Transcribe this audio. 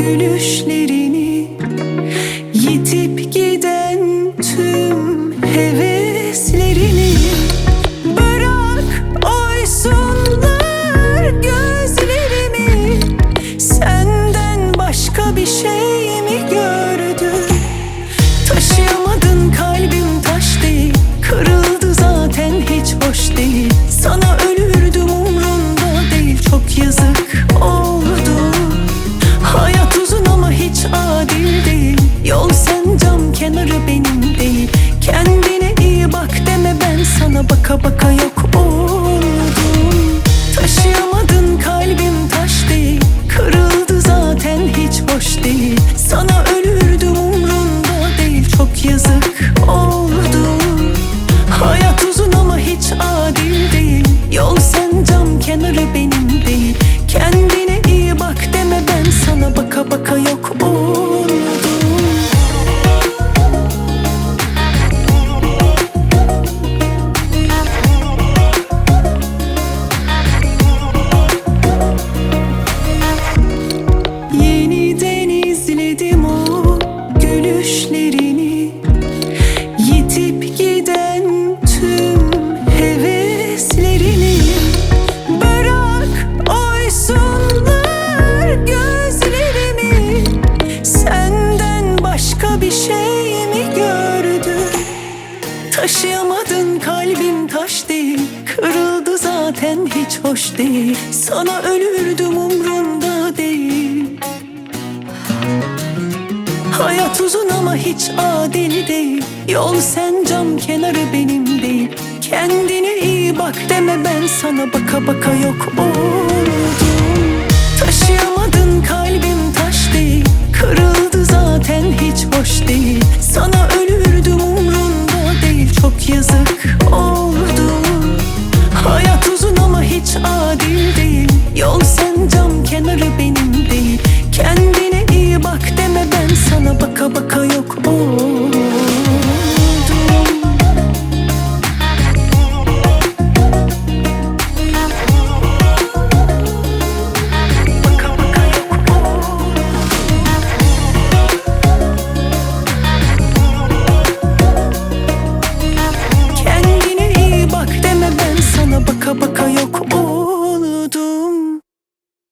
gülüşlerini, yitip giden tüm heveslerini. Bırak oysunlar gözlerimi, senden başka bir şey mi gördüm? Taşıyamadın, kalbim taş değil, kırıldı zaten hiç hoş değil. Sana ölürdüm, umrunda değil, çok yazık oldu. Hayat uzun ama hiç adil değil, yol sen cam kenarı benim değil. Kendine iyi bak deme, ben sana baka baka yok oldum. Taşıyamadın, kalbim taş değil, kırıldı zaten hiç hoş değil. Sana ölürdüm, umrunda değil, çok yazık oldu. Hayat uzun ama hiç adil değil, yol sen cam kenarı benim değil. Kendine iyi bak deme, ben sana baka baka yok oldum. Yeniden izledim o gülüşlerini, yitip giden tüm heveslerini. Bırak oysunlar gözlerimi, senden başka bir şey mi gördüm? Taşıyamadın, kalbim taş değil, kırıldı zaten hiç hoş değil. Sana ölürdüm, umrunda değil. Hayat uzun ama hiç adil değil, yol sen cam kenarı benim değil. Kendine iyi bak deme, ben sana baka baka yok oldum. Taşıyamadın, kalbim taş değil, kırıldı zaten hiç hoş değil. Sana ölürdüm, umrunda değil, çok yazık oldu. Hayat uzun ama hiç adil değil, yol sen cam kenarı benim değil. Kendine iyi bak deme, ben sana baka baka yok oldum.